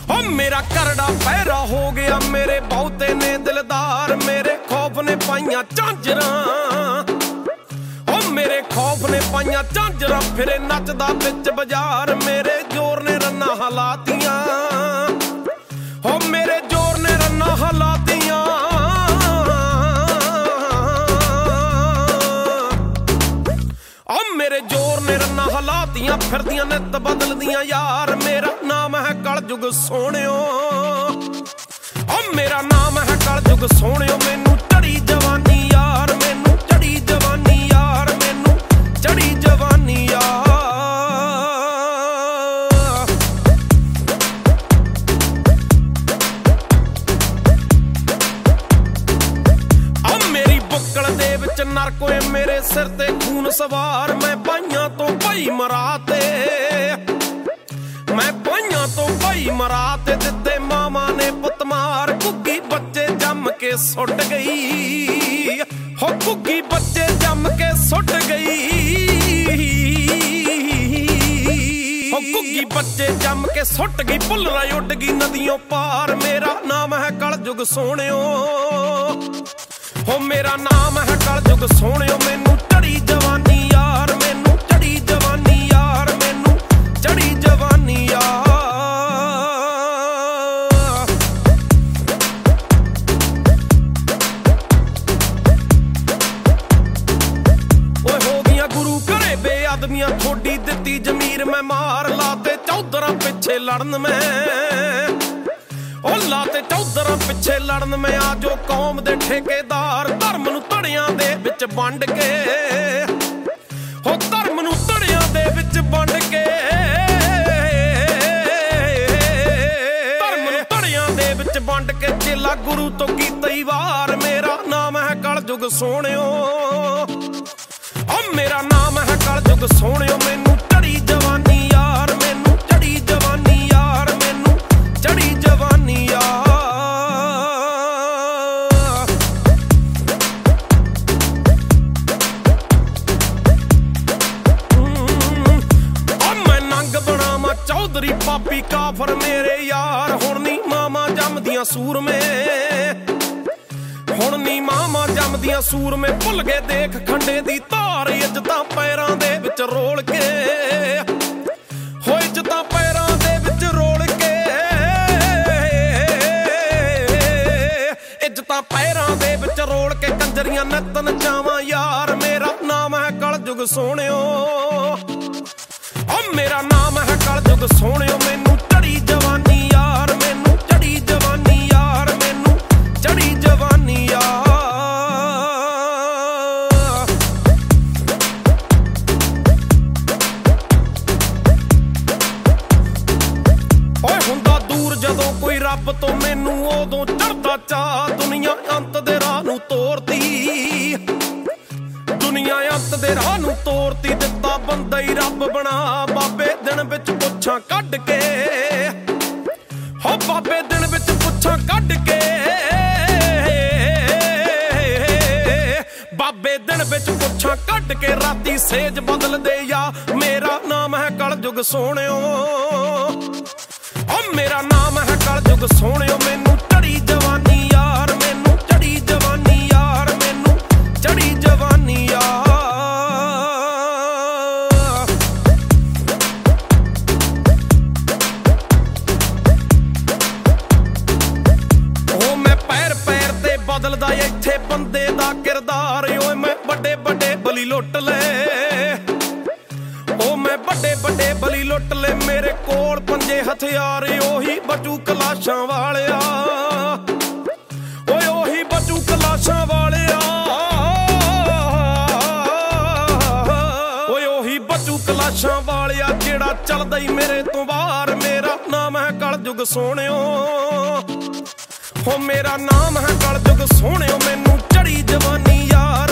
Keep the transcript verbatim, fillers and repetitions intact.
हो मेरा करड़ा पैरा हो गया मेरे बहुते ने दिलदार, मेरे खौफ ने पाइया झांजरां, हो मेरे खौफ ने पाइया झांजरां, फिरे नचदा बिच बाजार, मेरे जोर ने रन्ना हलातियां, हो मेरे जोर ने रन्ना हलातियां, ओ मेरे जोर ने रन्ना हलातियां, फिरदियां नित बदलदियां यार, मेरा नाम है कलयुग सोहणियो, ओ मेरा नाम है कलयुग सोहणियो, मैनू चढ़ी जवानी यार, मैनू चढ़ी जवानी यार, मैनू चढ़ी जवानी यार। ओ मेरी बुक्कल दे विच नरक होए मेरे सिर ते खून सवार, मैं पाइयां तो भाई मराते, मैं पाइयां तो भाई मराते, दिते मामा ने पुत मार, घुग्गी बच्चे जम के सुट गई, हो घुग्गी बच्चे जम के सुट गई, हो घुग्गी बच्चे जम के सुट गई, भुल्लरा उड गई नदियों पार, मेरा नाम है कलयुग सोहणियो, हो मेरा नाम है कलयुग सोहणियो, मैनू चढ़ी जवानी यार, मैनू चढ़ी जवानी यार, मैनू चढ़ी जवानी यार। ओए हो गया गुरु घरे बेअदबियां, थोड़ी दित्ती जमीर मैं मार, लाते चौधरां पिछे लड़न में, ओ लाते चौधरां पिछे लड़न में, आ जो कौम दे ठेकेदार, धर्म नूं धड़ियां दे विच वंड के, हो धर्म नूं धड़ियां दे विच वंड के, धर्म नूं धड़ियां दे विच वंड के, चेला गुरु तो कीती वार, मेरा नाम है कलयुग सोहणियो, ओ मेरा नाम है कलयुग सोहणियो, मैनू चढ़ी जवानी यार, मैनू चढ़ी जवानी यार, मैनू चढ़ी जवानी यार। चौधरी पापी काफर मेरे यार, हुण नी मामा जमदियां सूर में, हुण नी मामा जमदियां सूर में, भुल गए देख खंडे दी धार, इज्जतां पैरां दे विच रोल के, हो इज्जतां पैरां दे विच रोल के, इज्जतां पैरां दे विच रोल के, कंजरियां नित नचावां यार, मेरा नाम है कलयुग सोहणियो, ओ मेरा नाम है कलयुग सोहणियो, मैनू चढ़ी जवानी यार, मैनू चढ़ी जवानी यार, मैनू चढ़ी जवानी यार। ओए हुंदा दूर जदों कोई रब तो मैनू उदों चढ़दा चाह, दुनिया अंत दे राह नूं तोरदी, दुनिया अंत दे राह नूं तोरती, दित्ता बंदा ही रब बना, बाबे दिन विच पुच्छां कढ के, हो बाबे दिन विच पुच्छां कढ के, बाबे दिन विच पुच्छां कढ के, राती सेज बदल दे या, मेरा नाम है कलयुग सोहणियो, ओ मेरा नाम है कलयुग सोहणियो, मैनू चढ़ी जवानी यार, मैनू चढ़ी जवानी यार, मैनू चढ़ी जवानी यार। ओ मैं पैर पैर ते बदलदा इत्थे बंदे दा किरदार, ओए मैं बड़े बड़े बली लुट ले, ओ मैं बड़े बड़े बली लुट ले, मेरे कोल पंजे हथियार, ओही बचू कलाशां वालिया, ओए ओही बचू कलाशां वालिया, ओए ओही बचू कलाशां वालिया, जेड़ा चलदा ही मेरे तो बाहर, मेरा नाम है कलयुग सोहणियो, हो मेरा नाम है कलयुग सोहणियो, मैनू चढ़ी जवानी यार,